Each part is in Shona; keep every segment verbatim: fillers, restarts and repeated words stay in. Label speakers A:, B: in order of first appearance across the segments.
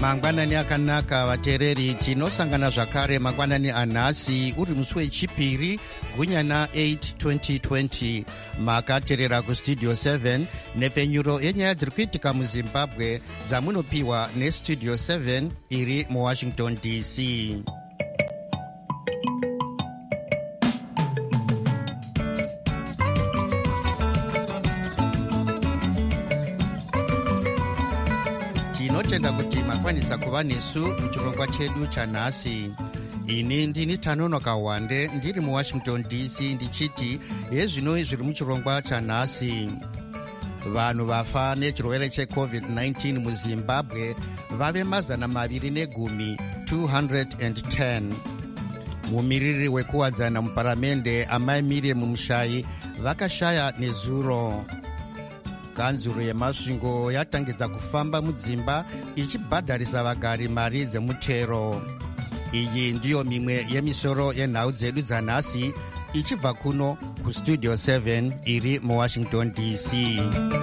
A: mangwanani akanaka vateereri, tinosangana zvakare mangwanani anhasi uri musi wechipiri gunyana eight twenty twenty. makateerera kustudio seven nepfenyuro yenyaya dziri kuitika muzimbabwe dzamunopiwa nestudio seven iri muwashington D C. tinotenda kuti makwanisa kuva nesu muchirongwa chedu chanhasi. ini ndini Tanonoka Wande ndiri muwashington D C ndichiti hezvino zviri muchirongwa chanhasi. vanhu vafa nechirwere checovid nineteen muzimbabwe vave mazana maviri negumi two hundred ten. mumiriri wekuwadzana muparamende amai Miriam Mushai vakashaya nezuro. ganzuro yemasvingo yatangidza kufamba mudzimba ichibhadharisa vagari mari dzemutero. iyi ndiyo mimwe yemisoro yenhau dzedu dzanhasi ichibva kuno kustudio seven iri muwashington D C.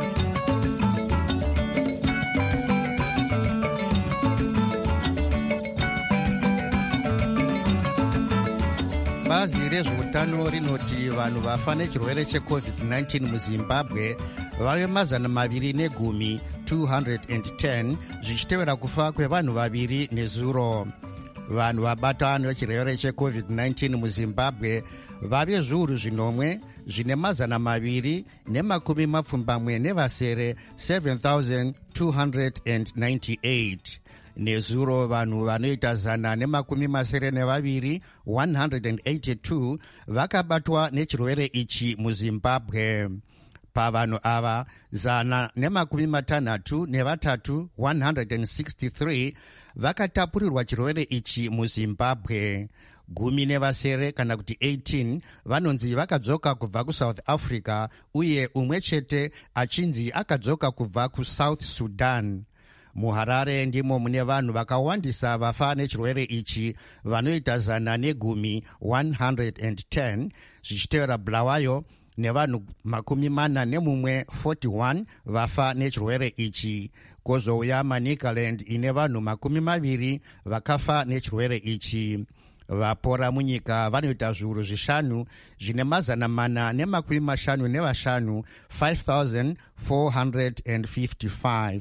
A: bazi rezveutano rinoti vanhu vafa nechirwere checovid nineteen muzimbabwe vave mazana maviri negumi two hundred ten, zvichitevera kufa kwevanhu vaviri nezuro. vanhu vabata nechirwere checovid nineteen muzimbabwe vave zviuru zvinomwe zvine mazana maviri nemakumi mapfumbamwe nevasere seven thousand two hundred ninety-eight. nezuro vanhu vanoita zana nemakumi masere nevaviri one hundred eighty-two vakabatwa nechirwere ichi muzimbabwe. pavanhu ava zana nemakumi matanhatu nevatatu one hundred sixty-three vakatapurirwa chirwere ichi muzimbabwe. gumi nevasere kana kuti eighteen vanonzi vakadzoka kubva kusouth africa uye umwe chete achinzi akadzoka kubva kusouth sudan. muharare ndimo mune vanhu vakawandisa vafa nechirwere ichi vanoita zana negumi one hundred ten, zvichitevera bulawayo nevanhu makumi mana nemumwe forty-one vafa nechirwere ichi. kwozouya manicaland ine vanhu makumi maviri vakafa nechirwere ichi. vapora munyika vanoita zviuru zvishanu zvine mazana mana nemakumi mashanu nevashanu five thousand four hundred fifty-five.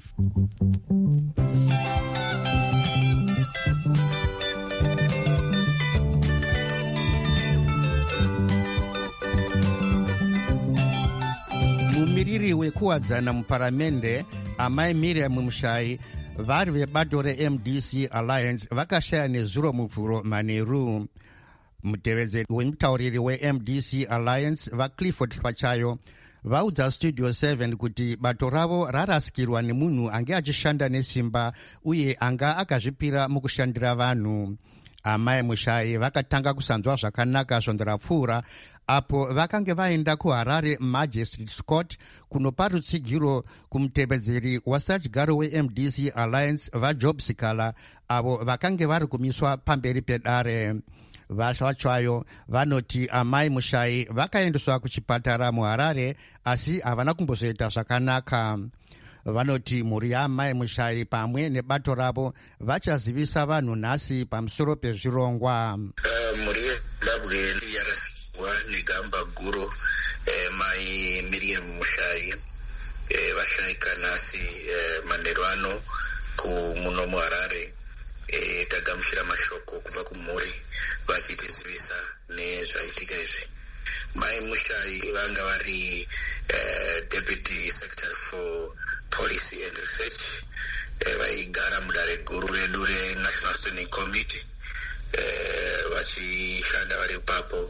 A: mumiriri wekuwadzana muparamende amai Miriam Mushai vari vebato reM D C Alliance vakashaya nezuro muvhuro manheru. mutevedzeri wemutauriri weM D C Alliance vaClifford pachayo vaudza studio seven kuti bato ravo rarasikirwa nemunhu ange achishanda nesimba uye anga akazvipira mukushandira vanhu. amai Mushai vakatanga kusanzwa zvakanaka svondo rapfuura apo vakange vaenda kuharare Magistrates Court kunopa rutsigiro kumutevedzeri wasachigaro weM D C Alliance vaJob Sikala avo vakange vari kumiswa pamberi pedare. vachayo vanoti amai Mushai vakaendeswa kuchipatara muharare asi havana kumbozoita zvakanaka. vanoti mhuri yaamai Mushai pamwe nebato ravo vachazivisa vanhu nhasi pamusoro pezvirongwa.
B: uh, mhuri yezimbabwe yarasikirwa negamba guru eh, mai Miriam Mushai eh, vashayika nhasi eh, manheru ano kumuno muharare. eh, tagamuchira mashoko kubva kumhuri vachitizivisa nezvaitika izvi. mai Mushai vanga vari uh, deputy secretary for policy and research eh, vaigara mudare guru redu renational standing committee eh, vachishanda vari ipapo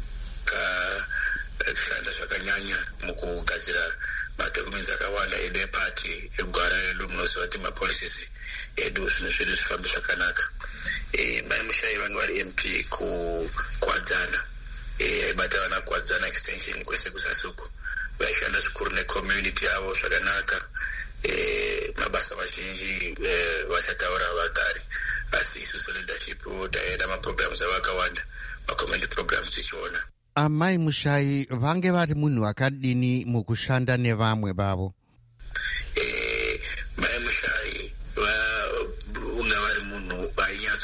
B: kashanda zvakanyanya mukugadzira madhokumenti akawanda edu epati egwara redu. munoziva kuti mapolicies edu zvinhu zvedu zvifambe zvakanaka. eh, mai Mushai vanga vari M P kukwadzana aibata eh, vana kukwadzana extension kwese kusasuku vaishanda zvikuru necommunity yavo zvakanaka. Eh, mabasa mazhinji eh, vachataura vagari asi isusu leadership taenda maprograms avakawanda macommunity programs tichiona.
A: amai Mushai vange vari munhu akadini mukushanda nevamwe vavo?
B: eh, mai Mushai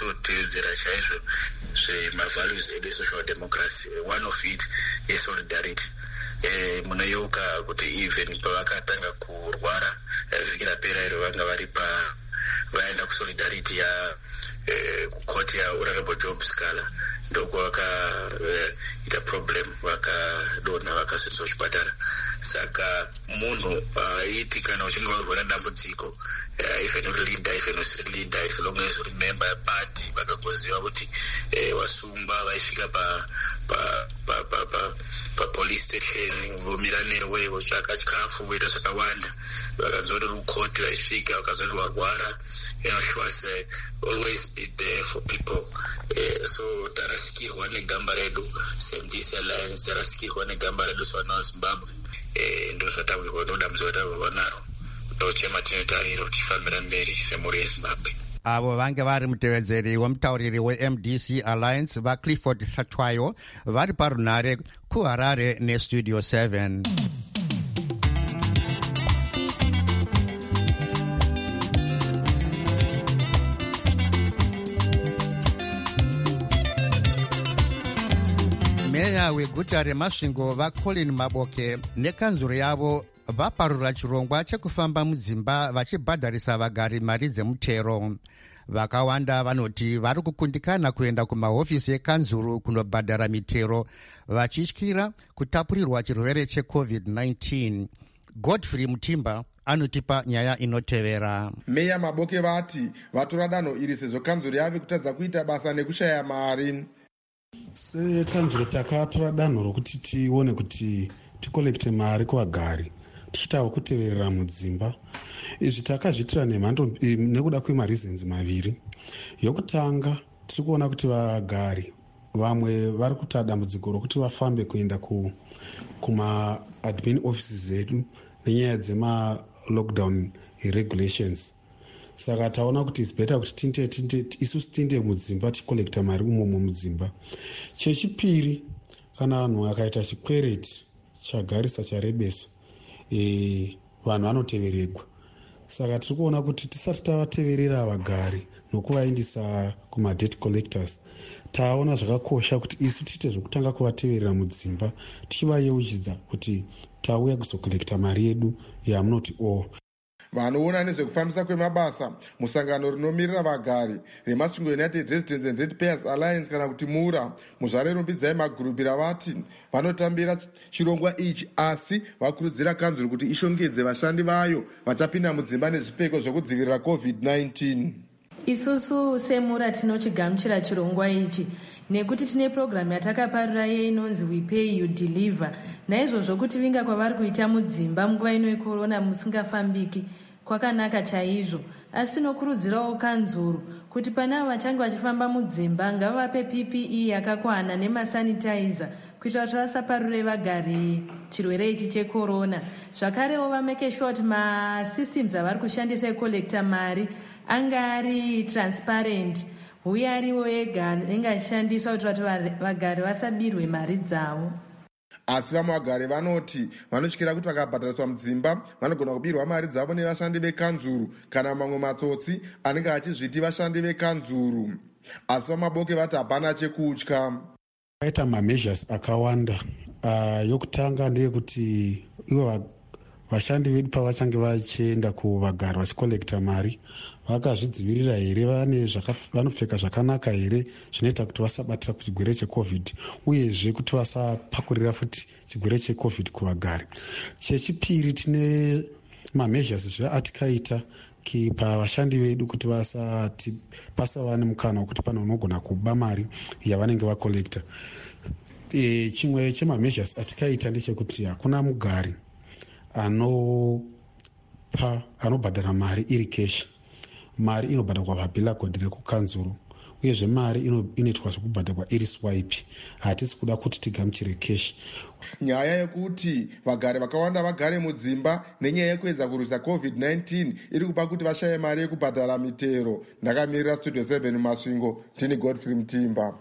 B: kunyatsoteedzera chaizvo zvemavalues edu esocial democracy. One of it is solidarity. Eh, munoyeuka kuti even pavakatanga kurwara vhiki rapera iro vanga vari pa vaenda kusolidarity ya eh, kukoti ya honorable Job Scala ndoko vakaita uh, problem vakadonha vakazoendeswa kuchipatara. Saka munhu aiti uh, kana uchinge warwa nedambudziko uh, even uri leader even usiri leader as long as uri member yepati vakagoziva kuti uh, wasungwa vaisvika pa pa pa pa pa, pa police station vomira newe votsvaka chikafu voita zvakawanda vakanzoti rukoti vaisvika vakazoti warwara. You know, she was uh, always be there for people. Uh, so tarasikirwa negamba redu Sembisi Alliance, tarasikirwa negamba redu Swana Zimbabwe. Uh, ndo zvatawirwa nodambudziko ratawirwa naro tochema tinotariro tifambira mberi semhuri yeZimbabwe.
A: Avo vange vari mutevedzeri wemutauriri we-M D C Alliance vaClifford Hlatshwayo vari parunhare kuHarare nestudio seven. Meya weguta reMasvingo vaColin Maboke nekanzuro yavo vaparura chirongwa chekufamba mudzimba vachibhadharisa vagari mari dzemutero. Vakawanda vanoti vari kukundikana kuenda kumahofisi ekanzuru kunobhadhara mitero vachityira kutapurirwa chirwere checovid nineteen. Godfrey Mutimba anotipa nyaya inotevera.
C: Meya Maboke vati vatora danho iri sezvo kanzuro yave kutadza kuita basa nekushaya mari.
D: Sekanzuro takatora danho rokuti tione kuti tikolekte mari kuvagari tichitawo kuteverera mudzimba. Izvi takazviitira nemhando nekuda kwemareasons maviri. Yokutanga tiri kuona kuti vagari vamwe vari kuita dambudziko rokuti vafambe kuenda kuma admin offices edu nenyaya dzema lockdown regulations. Saka taona kuti it's better kuti tinde tinde isusu tinde mudzimba tikolekta mari umomo mudzimba. Chechipiri, kana vanhu akaita chikwereti chagarisa charebesa e vanhu vanoteveregwa. Saka tiri kuona kuti tisati tavateverera vagari nokuvaindisa kuma debt collectors, taona zvakakosha kuti isu tiite zvokutanga kuvateverera mudzimba tichivayeuchidza kuti tauya kuzokolekta mari yedu yamunoti o.
C: Vanoona nezvekufambisa kwemabasa musangano rinomirira vagari reMasvingo United Residents and Ratepayers Alliance kana kuti mura muzvare rumbidzai magurupi ravati vanotambira chirongwa ichi, asi vakurudzira kanzuro kuti ishongedze vashandi vayo vachapinda mudzimba nezvipfeko zvokudzivirira covid nineteen.
E: Isusu semura tinochigamuchira chirongwa ichi nekuti tine programu yatakaparura inonzi We Pay You Deliver. Naizvozvo kuti vinga kwavari kuita mudzimba munguva ino yekorona musingafambiki kwakanaka chaizvo, asi tinokurudzirawo kanzuro kuti pana avo vachange vachifamba mudzimba ngavape P P E yakakwana nemasanitizer kuitira kuti vasaparure vagari chirwere ichi chekorona. Zvakarewo vameke sure kuti masystems avari kushandisa ekolekta mari anga ari transparent uye ariwo ega anenge achishandiswa kuti vati vagari vasabirwe mari dzavo.
C: Asi vamwe vagari vanoti vanotyira kuti vakabhadhariswa mudzimba vanogona kubirwa mari dzavo nevashandi vekanzuru kana mamwe matsotsi anenge achizviti vashandi vekanzuru. Asi vaMaboke vati hapana chekutya.
D: Paita mameasures akawanda. Uh, yokutanga ndeyekuti ivo vashandi vedu pavachange vachienda kuvagari vachikolekta mari vakazvidzivirira here, vane vanopfeka zvakanaka here zvinoita kuti vasabatira kuchigwere checovid uyezve kuti vasapakurira futi chigwere checovid kuvagari. Chechipiri, tine mameasures zvaatikaita pavashandi vedu kuti vasati pasava nemukana wekuti pano unogona kuba mari yavanenge vakolekta. E, chimwe chemameasures atikaita ndechekuti hakuna mugari anopa anobhadhara mari iri keshi. Mari inobhadharwa pabhilagodi rekukanzuru uyezve mari inoitwa zvekubhadharwa iri swipe. Hatisi kuda kuti tigamuchire keshi.
C: Nyaya yekuti vagari vakawanda vagare mudzimba nenyaya yekuedza kurwisa covid nineteen iri kupa kuti vashaye mari yekubhadhara mitero. Ndakamirira studio seven Masvingo, tini Godfrey Mutimba.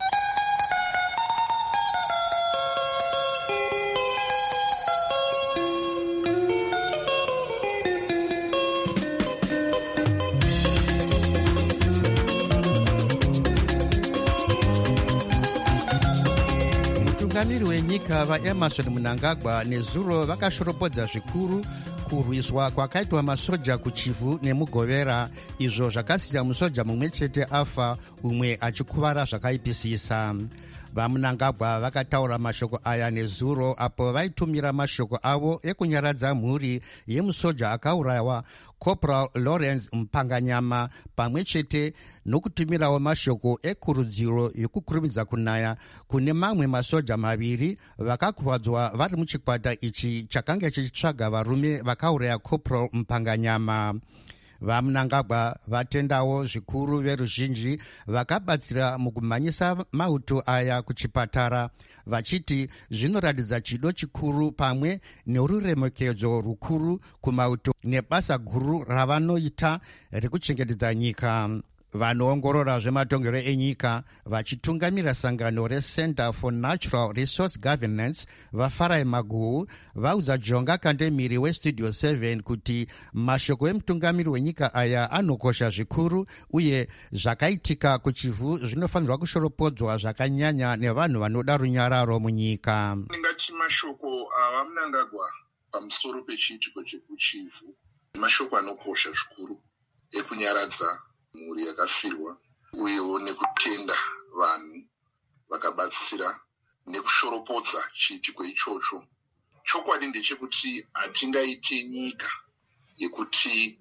A: vatungamiri wenyika vaemerson mnangagwa nezuro vakashoropodza zvikuru kurwiswa kwakaitwa masoja kuchivu nemugovera, izvo zvakasiya musoja mumwe chete afa, umwe achikuvara zvakaipisisa. vamunangagwa vakataura mashoko aya nezuro apo vaitumira mashoko avo ekunyaradza mhuri yemusoja akaurayiwa Corporal Lawrence Mpanganyama, pamwe chete nokutumirawo mashoko ekurudziro yokukurumidza kunaya kune mamwe masoja maviri vakakuvadzwa vari muchikwata ichi chakanga chichitsvaga varume vakauraya Corporal Mpanganyama. vamunangagwa vatendawo zvikuru veruzhinji vakabatsira mukumhanyisa mauto aya kuchipatara, vachiti zvinoratidza chido chikuru pamwe neruremekedzo rukuru kumauto nebasa guru ravanoita rekuchengetedza nyika. vanoongorora zvematongero enyika vachitungamira sangano reCenter for Natural Resource Governance vafarai Maguhu vaudza Jonga Kandemiri weStudio seven kuti mashoko emutungamiri wenyika aya anokosha zvikuru uye zvakaitika kuchivu zvinofanirwa kushoropodzwa zvakanyanya nevanhu vanoda runyararo munyika.
F: Ndingati mashoko avamunangagwa pamusoro pechiitiko chekuchivu mashoko anokosha zvikuru ekunyaradza mhuri yakafirwa uyewo nekutenda vanhu vakabatsira nekushoropodza chiitiko ichocho. Chokwadi ndechekuti hatingaite nyika yekuti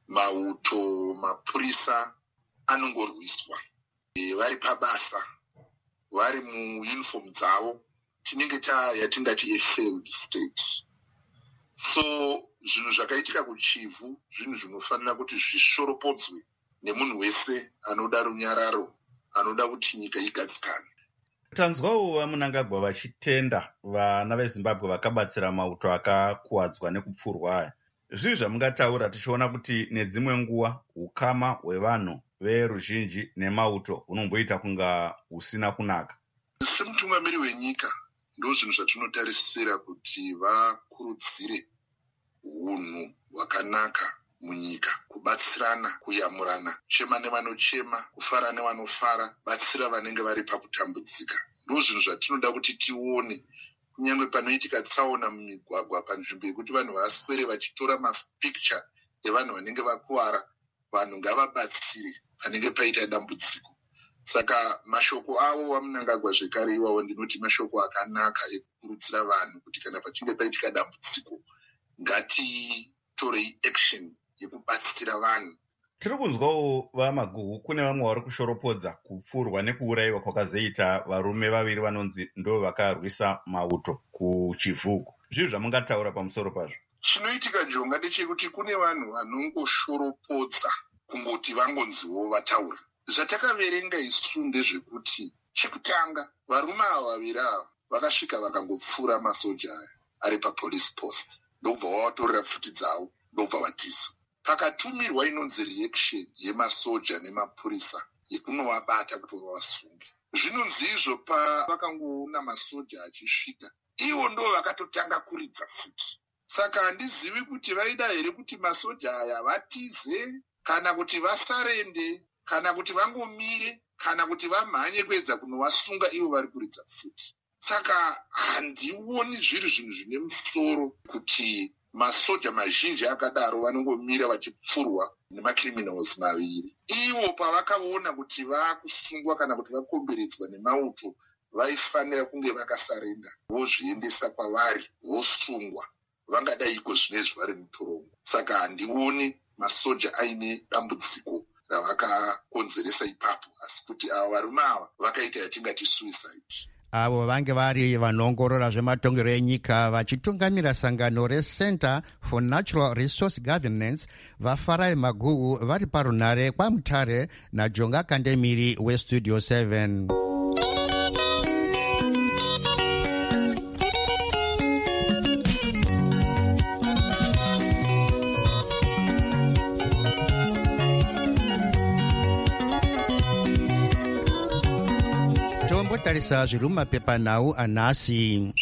F: mauto mapurisa anongorwiswa e, vari pabasa vari muuniform dzavo, tinenge yatingati a failed state. So zvinhu zvakaitika kuchivu zvinhu zvinofanira kuti zvishoropodzwe nemunhu wese anoda runyararo, anoda kuti nyika igadzikane.
G: Tanzwawo vamunangagwa vachitenda vana veZimbabwe vakabatsira mauto akakuwadzwa nekupfurwa aya. Zvizvi zvamungataura tichiona kuti nedzimwe nguva ukama hwevanhu veruzhinji nemauto hunomboita kunga husina kunaka.
F: Semutungamiri wenyika ndo zvinhu zvatinotarisira kuti vakurudzire hunhu hwakanaka munyika, kubatsirana, kuyamurana, chema nevanochema, kufara nevanofara, batsira vanenge vari pakutambudzika. Ndo zvinhu zvatinoda kuti tione kunyange panoitika tsaona mumigwagwa panzvimbo yekuti vanhu vaswere vachitora mapicture evanhu vanenge vakuwara, vanhu ngavabatsire panenge paita dambudziko. Saka mashoko avo vamunangagwa zvekare iwawo ndinoti mashoko akanaka ekukurudzira vanhu kuti kana pachinge paitika dambudziko ngatitorei action yekubatsira vanhu.
G: Tiri kunzwawo vaMaguhu kune vamwe vari kushoropodza kupfurwa nekuurayiwa kwakazoita varume vaviri vanonzi ndo vakarwisa mauto kuchivuku. Zvizvi zvamungataura pamusoro pazvo?
F: Chinoitika Jonga ndechekuti kune vanhu vanongoshoropodza kungoti vangonziwo vataura. Zvatakaverenga isu ndezvekuti chekutanga varume ava vaviri ava vakasvika vakangopfura masoja aya ari papolice post, ndobva wavatorera pfuti dzavo, ndobva vatiza. Pakatumirwa inonzi reaction yemasoja nemapurisa yekunovabata kuti vavasunge. Zvinonzi izvo pavakangoona masoja achisvika, ivo ndo vakatotanga kuridza futi. Saka handizivi kuti vaida here kuti masoja aya vatize, kana kuti vasarende, kana kuti vangomire, kana kuti vamhanye kuedza kunovasunga ivo vari kuridza futi. Saka handioni zviri zvinhu zvine musoro kuti masoja mazhinji akadaro vanongomira vachipfurwa nemacriminals maviri. Ivo pavakaona kuti vakusungwa kana kuti vakomberedzwa nemauto, vaifanira kunge vakasarenda, vozviendesa kwavari, vosungwa. Vangadaiko zvinezvi vari mutorongo. Saka handioni masoja aine dambudziko ravakakonzeresa ipapo, asi kuti ava varume ava vakaita yatingati suicide.
A: Avo vange vari vanoongorora zvematongero enyika vachitungamira sangano reCenter for Natural Resource Governance vafarai Maguhu vari parunhare kwaMutare naJonga Kandemiri weStudio seven. Tarisa zviri mumapepanhau anhasi.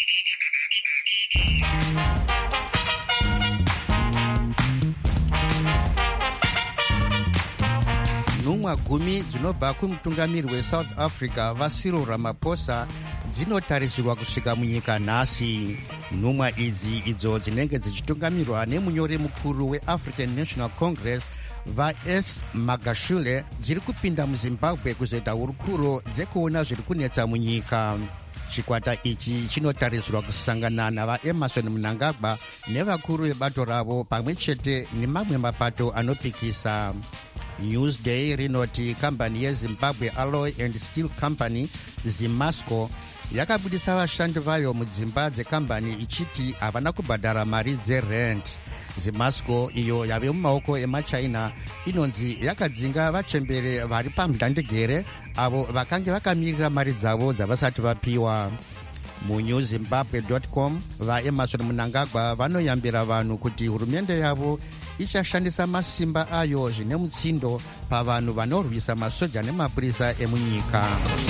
A: Nhumwa gumi dzinobva kumutungamiri weSouth Africa vaCyril Ramaphosa dzinotarisirwa kusvika munyika nhasi. Nhumwa idzi idzo dzinenge dzichitungamirwa nemunyori mukuru weAfrican National Congress vaS Magashule dziri kupinda muZimbabwe kuzoita hurukuro dzekuona zviri kunetsa munyika. Chikwata ichi chinotarisirwa kusangana navaEmerson Mnangagwa nevakuru vebato ravo pamwe chete nemamwe mapato anopikisa. Newsday rinoti kambani yeZimbabwe Alloy and Steel Company Zimasco yakabudisa vashandi vayo mudzimba dzekambani ichiti havana kubhadhara mari dzerent. Zimasco iyo yave mumaoko emachina inonzi yakadzinga vachembere vari pamhlandegere avo vakange vakamirira mari dzavo dzavasati vapiwa. Mu Zimbabwe dot com vaEmerson Mnangagwa vanoyambira vanhu kuti hurumende yavo ichashandisa masimba ayo zvine mutsindo pavanhu vanorwisa masoja nemapurisa emunyika.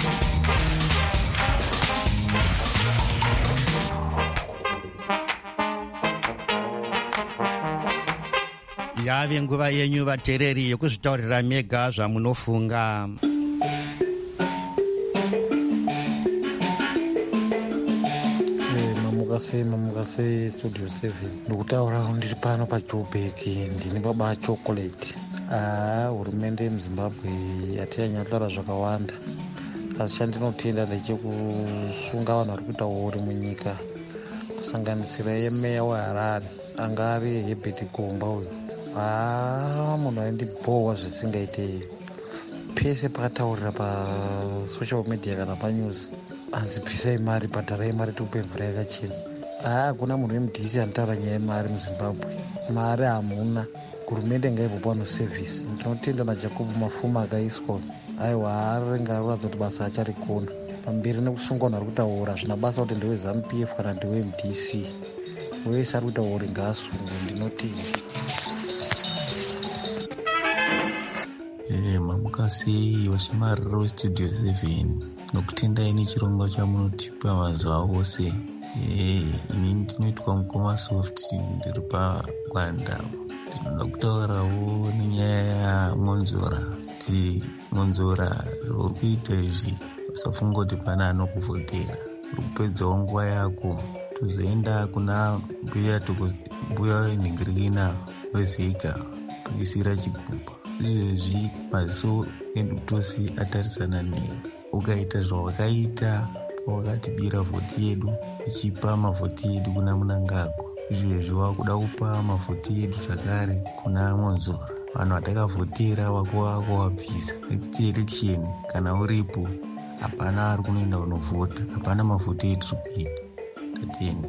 A: Yave nguva yenyu vatereri yekuzvitaurira mega zvamunofunga.
H: Mamukase mamukase studio seven ndikutaura ndiri pano paJoburg ndine baba chocolate. Ah, hurumende yemuZimbabwe yatiyanyatora zvakawanda, asi chandinotenda ndechekusunga vanhu vari kuita uri munyika, kusanganisira yemeya weHarare anga ari Herbert Gomba uyu. Ah, munhu aindibhowa zvisingaitei pese pakataurira pasocial media kana panews anzi bvisai mari, bhadharai mari tikupe mvura yakachena. Ah, hakuna munhu wemudhisi anotaura nyaya yemari muZimbabwe. Mari hamuna, hurumende ngaibve pano service. Ndinotenda naJacob Mafuma akaiswa, aiwa arenga aratidza kuti basa acharikona pamberi nekusungwa vanhu vari kutaura zvina basa kuti ndewe ZANU-P F kana ndewe M D C, wese ari kutaura ngaasungwe. Ndinotenda.
I: Eh, mamukasi washimariro westudio seven nokutendai nechirongwa chamunotipa mazuva ose. Eh, ini ndinoitwa mukoma soft, ndiri paGwanda. Ndinoda kutaurawo nenyaya yaMonzora. Kuti Monzora uri kuita izvi usafunga kuti pana anokuvhotera, uri kupedzawo nguva yako tozoenda kuna mbuya mbuya wenhingirikina weZiga pikisira chigumba. Izvezvi maziso edu tose atarisana newe. Ukaita zvawakaita pawakatibira vhoti yedu, uchipa mavhoti edu kuna Mnangagwa, izvezvi wakuda kupa mavhoti edu zvakare kuna Monzora. Vanhu vatakavhotera wako wako wabvisa. Next election kana uripo hapana ari kunoenda kunovhota, hapana mavhoti edu kuita. Tatenda.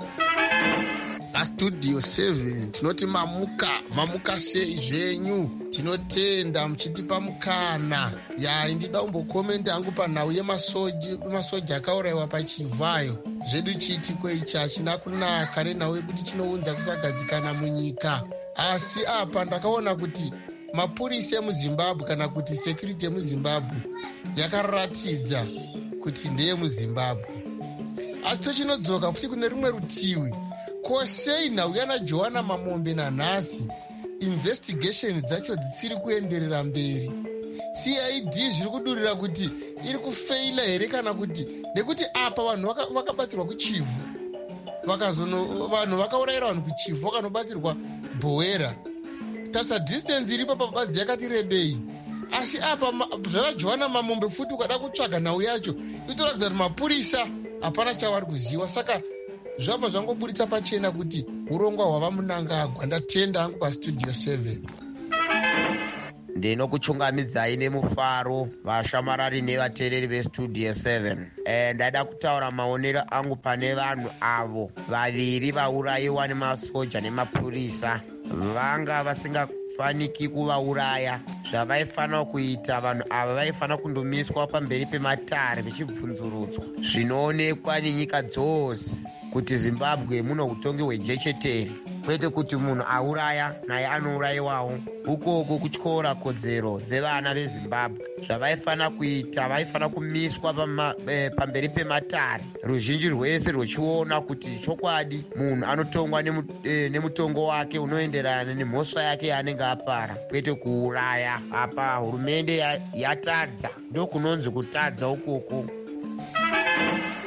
J: Studio seven tinoti mamuka mamuka sei zvenyu, tinotenda muchitipa mukana. Ya ndida kumbokomenda hangu panhau yemasoja masoja akaurayiwa paChivhayo. Zvedu chiitiko ichi hachina kunaka nenhau yekuti chinounza kusagadzikana munyika. Asi apa ndakaona kuti mapurisa emuZimbabwe kana kuti security yemuZimbabwe yakaratidza kuti ndeye muZimbabwe. Asi tochinodzoka futi kune rumwe rutivi, kosei nhau yana Joanna Mamombe nanhasi investigation dzacho dzisiri kuenderera mberi. C I D zviri kudurira kuti iri kufeila here kana kuti nekuti apa vanhu vakabatirwa kuChivhu, vakazono vanhu vakaurayira vanhu kuChivhu vakanobatirwa Bhowera. Tasa distance iripo pabazi yakati rebei. Asi apa zvara Joanna Mamombe futi ukada kutsvaga nhau yacho itoratidza kuti mapurisa hapana chavari kuziva. Saka zvabva zvangoburitsa pachena kuti urongwa hwava Mnangagwa. Ndatenda hangu pastudio seven.
K: Ndinokuchungamidzai nemufaro vashamarari nevateereri vestudio seven. E, ndada kutaura maonero angu pane vanhu avo vaviri vaurayiwa nemasoja nemapurisa. Vanga vasingafaniki kuvauraya. Zvavaifanira kuita vanhu ava vaifanira kundomiswa pamberi pematare vechibvunzurudzwa. Zvinoonekwa nenyika dzose kuti Zimbabwe muno utongi hwejecheteri, kwete kuti munhu auraya naye anourayiwawo. Ukoko kutyora kodzero dzevana veZimbabwe. Zvavaifanira kuita, vaifanira kumiswa pama, e, pamberi pematare, ruzhinji rwese rwechiona kuti chokwadi munhu anotongwa nemu, e, nemutongo wake unoenderana nemhosva yake yaanenge apara, kwete kuuraya. Apa hurumende yatadza, ndokunonzi kutadza ukoko.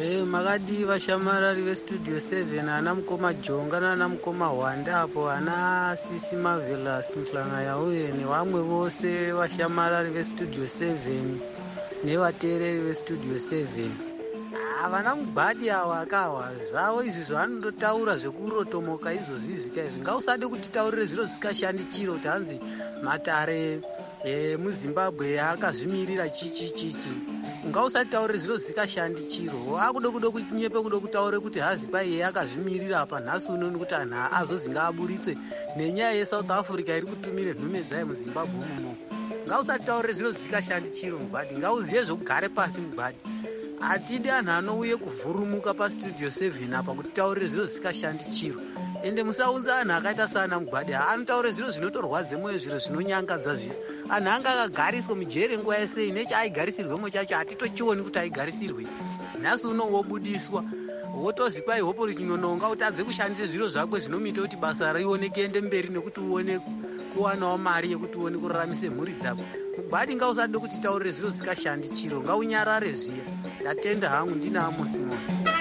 L: Eh, makadi vashamarari vestudio seven ana mukoma jonga nana mukoma hwanda apo ana sisi marvelous mhlanga yauye nevamwe vose vashamarari vestudio seven nevateereri vestudio seven. Havana mugwadi ava akawa zvavo izvi zvavanondotaura zvekurotomoka izvozvi zvika izvi ngausade kutitaurire zviro zvisikashandi chiro kuti hanzi matare emuzimbabwe akazvimirira chichi chichi. Ngausataurire zviro zvisikashandi chiro akude kude kunyepe kude kutaure kuti hazi paiye akazvimirira apa nhasi unoni kuti anhu azozi ngaaburitse nenyaya yeSouth Africa iri kutumire nhume dzayo muZimbabwe umomo. Ngausataurire zviro zvisikashandi chiro mugwadi, ngauziye zvekugare pasi mugwadi. Atidi anhu anouye kuvhurumuka pastudio seven apa kutaurire zviro zvisikashandi chiro. Ende musaunza anhu akaita sana mugwadi anotaure zviro zvinotorwadze mwoyo, zviro zvinonyangadza zviro. Anhu anga akagariswa mujere nguva yese nechaaigarisirwemo chacho hatitochioni kuti aigarisirwe. Nhasi uno wobudiswa wotozi kwai hopo richinononga utadze kushandise zviro zvakwe zvinomita kuti basa rione kuende mberi nekuti uone kuwanawo mari yekuti uone kuraramise mhuri dzako. Mugwadi ngausade kuti taurire zviro zvisikashandi chiro, ngaunyarare zviya. Ndatenda hangu ndina Amos Moyo.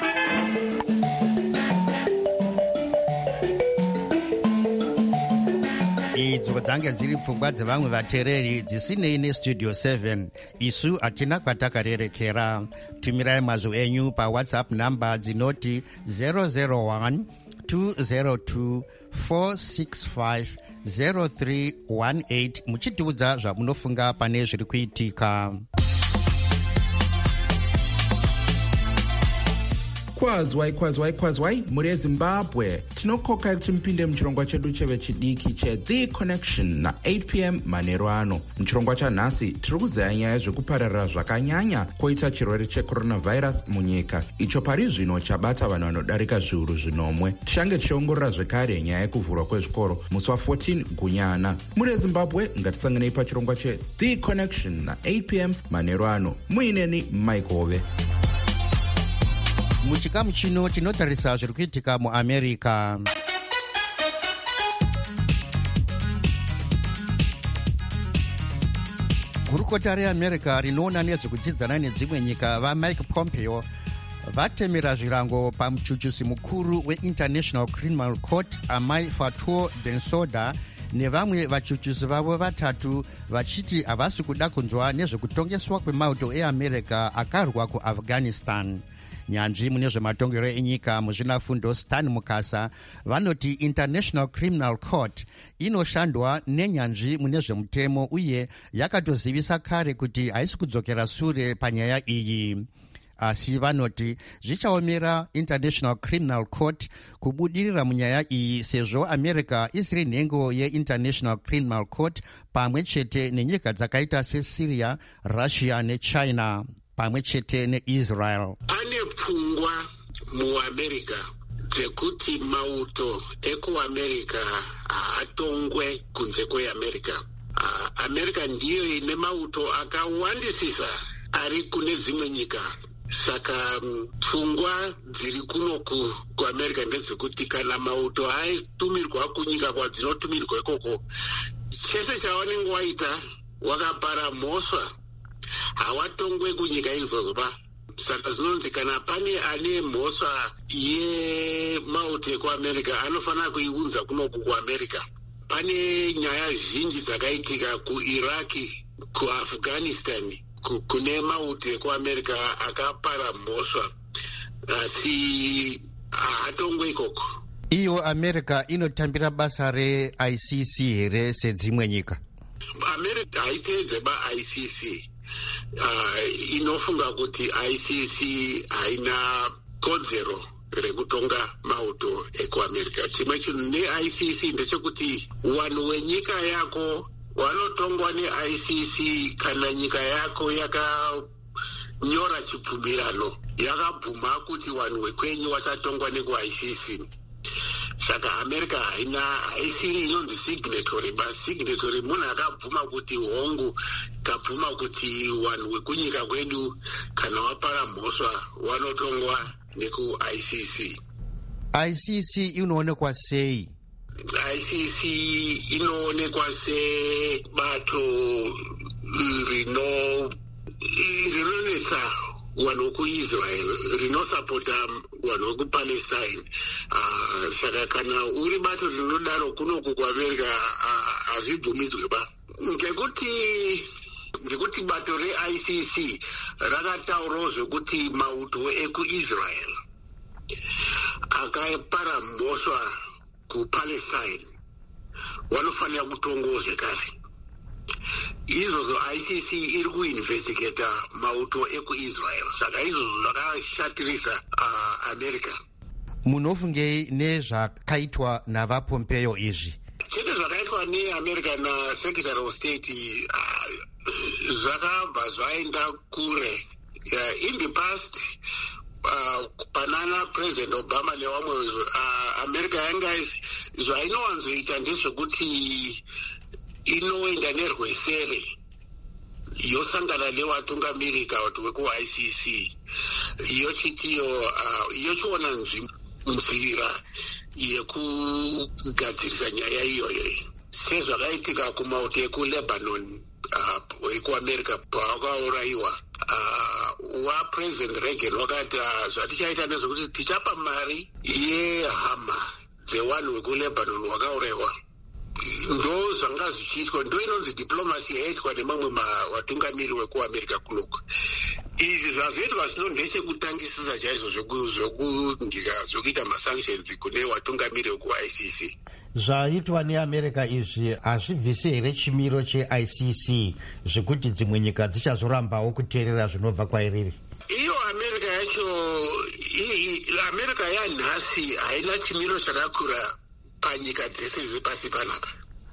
A: idzo dzange dziri pfungwa dzevamwe vateereri dzisinei nestudio seven. Isu hatina kwatakarerekera. Tumirai mazwi enyu pawhatsapp namba dzinoti zero zero one two zero two four six five zero three one eight muchitiudza zvamunofunga pane zviri kuitika.
M: kwazwai kwazwai kwazwai muri ezimbabwe tinokoka kuti mupinde muchirongwa chedu chevechidiki cheThe Connection na-eight p m manheru ano. Muchirongwa chanhasi tiri kuzeya nyaya zvekupararira zvakanyanya koita chirwere cheCoronavirus munyika, icho pari zvino chabata vanhu vanodarika zviuru zvinomwe. Tichange tichiongorora zvekare nyaya yekuvhurwa kwezvikoro musi wa14 gunyana. Muri ezimbabwe ngatisanganei pachirongwa cheThe Connection na-eight p m manheru ano. Muineni Mike Hove.
A: Muchikamu chino tinotarisa zviri kuitika muAmerica. Gurukota reAmerica rinoona nezvekutidzana nedzimwe nyika vaMike Pompeo vatemera zvirango pamuchuchusi mukuru weInternational Criminal Court Amai Fatuo Bensouda nevamwe vachuchusi vavo vatatu vachiti havasi kuda kunzwa nezvekutongeswa kwemauto eAmerica akarwa kuAfghanistan. Nyanzvi mune zvematongero enyika muzvinafundo Stan Mukasa vanoti International Criminal Court inoshandwa nenyanzvi mune zvemutemo uye yakatozivisa kare kuti haisi kudzokera sure panyaya iyi. Asi vanoti zvichaomera International Criminal Court kubudirira munyaya iyi sezvo America isiri nhengo yeInternational Criminal Court pamwe chete nenyika dzakaita seSyria, Russia neChina pamwe chete neIsrael.
J: Pane pfungwa muAmerica dzekuti mauto ekuAmerica haatongwe kunze kweAmerica. Uh, America ndiyo ine mauto akawandisisa ari kune dzimwe nyika. Saka pfungwa dziri kuno kuAmerica ndedzekuti kana mauto aitumirwa kunyika kwadzinotumirwa ikoko, chese chavanenge waita wakapara mhosva hawatongwe kunyika izvozvo pa. Saka zvinonzi kana pane ane mhosva yemauto ekuAmerica anofanira kuiunza kunoku kuAmerica. Pane nyaya zhinji dzakaitika kuIraki, kuAfghanistan, kune mauto ekuAmerica akapara mhosva asi haatongwe ikoko.
A: Iyo America inotambira basa reI C C here sedzimwe nyika?
J: America haiteedze baI C C. Uh, inofunga kuti I C C haina kodzero rekutonga mauto ekuAmerica. Chimwe chinhu neI C C ndechekuti vanhu wenyika yako vanotongwa neI C C kana nyika yako yakanyora chibvumirano yakabvuma kuti vanhu vekwenyu vachatongwa nekuI C C. Saka America haina haisiri inonzi signatory, but signatory munhu akabvuma kuti hongu kabvuma kuti vanhu vekunyika kwedu kana wapara mhosva vanotongwa nekuI C C.
A: I C C inoonekwa sei?
J: I C C inoonekwa sebato rino rinonetsa
N: vanhu vekuisrael rinosapota vanhu vekupalestine. Uh, saka kana uri bato rinodaro kunoku kuamerica hazvibvumidzwe ba ngekuti ngekuti bato re-I C C rakataurawo zvekuti mauto ekuisrael akapara mhosva kupalestine vanofanira kutongowo zvekare. Izvozvo I C C iri kuinvestigata mauto ekuisrael, saka izvozvo zvakashatirisa uh, america.
A: Munofungei nezvakaitwa navapompeo izvi?
N: Chete zvakaitwa neamerica nasecretary of state uh, zvakabva zvaenda kure. Uh, in the past uh, panana president Obama nevamwe uh, america yanga zvainowanzoita ndezvekuti inoenda nerwesere yosangana nevatungamiri kavatu veku-I C C yochitiyo uh, yochiona nzira yekugadzirisa nyaya iyoyo sezvakaitika kumauto ekulebanon uh, ekuamerica pavakaurayiwa. Uh, wapresident Reagan wakati uh, zvatichaita nezvekuti tichapa mari yehama dzevanhu vekulebanon wakaurayiwa. Ndo zvanga zvichiitwa, ndo inonzi diplomasi yaitwa nemamwe vatungamiri vekuamerica kunoku. Izvi zvazoitwa zvino ndechekutangisisa chaizvo zvokundika zvokuita masanctions kune vatungamiri veku-I C C.
A: Zvaitwa neamerica izvi hazvibvisi here chimiro che-I C C zvekuti dzimwe nyika dzichazorambawo kuteerera zvinobva kwairiri?
N: Iyo america yacho, america yanhasi haina chimiro chakakura panyika dzese dzepasi panapa.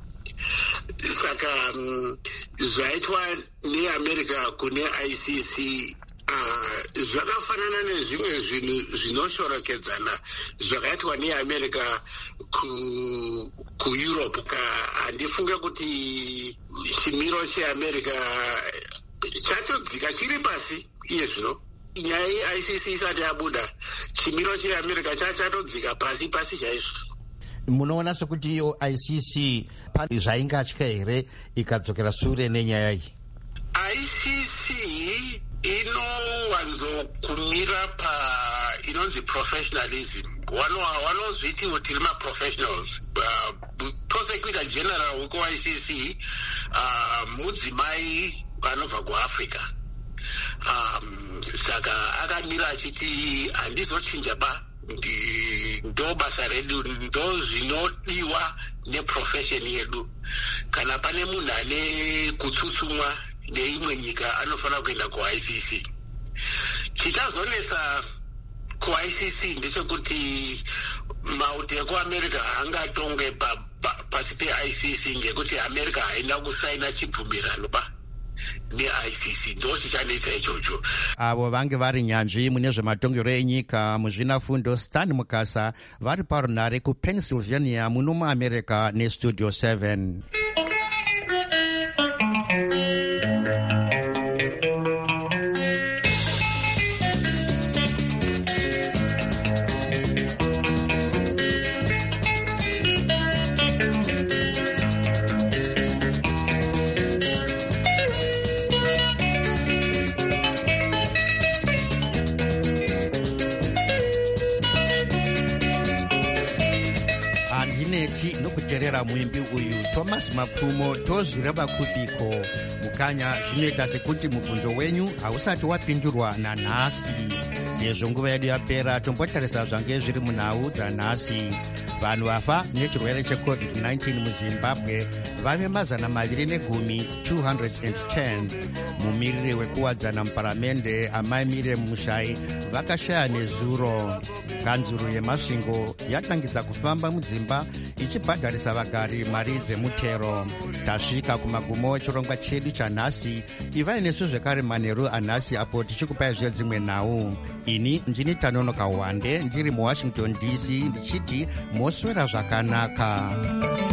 N: Saka um, zvaitwa neamerica kune I C C uh, zvakafanana nezvimwe zvinhu zvinoshorokedzana zvakaitwa neamerica ku, kueurope. Handifunga kuti chimiro cheamerica chatodzika chiri pasi iye zvino. Nyaya ye-I C C isati yabuda, chimiro cheamerica chatodzika pasi pasi chaizvo.
A: Munoona sekuti iyo I C C zvaingatya here ikadzokera sure nenyaya iyi?
N: I C C inowanzokumira pa inonzi professionalism. Vanozviti kuti tiri ma-professionals. Uh, prosecutor general weku-I C C uh, mudzimai vanobva kuafrica. Um, saka akamira achiti handizochinja ba, ndo basa redu, ndo zvinodiwa neprofession yedu. Kana pane munhu ane kutsutsumwa neimwe nyika anofanira kuenda ku-I C C. Chichazonesa ku-I C C ndechekuti mauto ekuamerica angatonge pa, pa, pasi pe-I C C ngekuti america haina kusaina chibvumirano ba ne-I C C, ndo chichanetsa ichocho.
A: Avo vange vari nyanzvi mune zvematongero enyika muzvinafundo Stan Mukasa vari parunhare kuPennsylvania muno muamerica nestudio seven. Nokuteerera muimbi uyu Thomas Mapfumo tozvireva kupiko mukanya zvinoita sekuti mubvunzo wenyu hausati wapindurwa nanhasi. Sezvo nguva yedu yapera, tombotarisa zvange zviri munhau dzanhasi. Vanhu vafa nechirwere checovid nineteen muZimbabwe vave mazana maviri negumi two hundred ten. Mumiriri wekuwadzana muparamende Amai Miriam Mushai vakashaya nezuro. Kanzuru yemasvingo yatangidza kufamba mudzimba ichibhadharisa vagari mari dzemutero. Tasvika kumagumo echirongwa chedu chanhasi. Ivai nesu zvekare manheru anhasi apo tichikupai zve dzimwe nhau. Ini ndini Tanonoka Wande ndiri muWashington D C ndichiti moswera zvakanaka.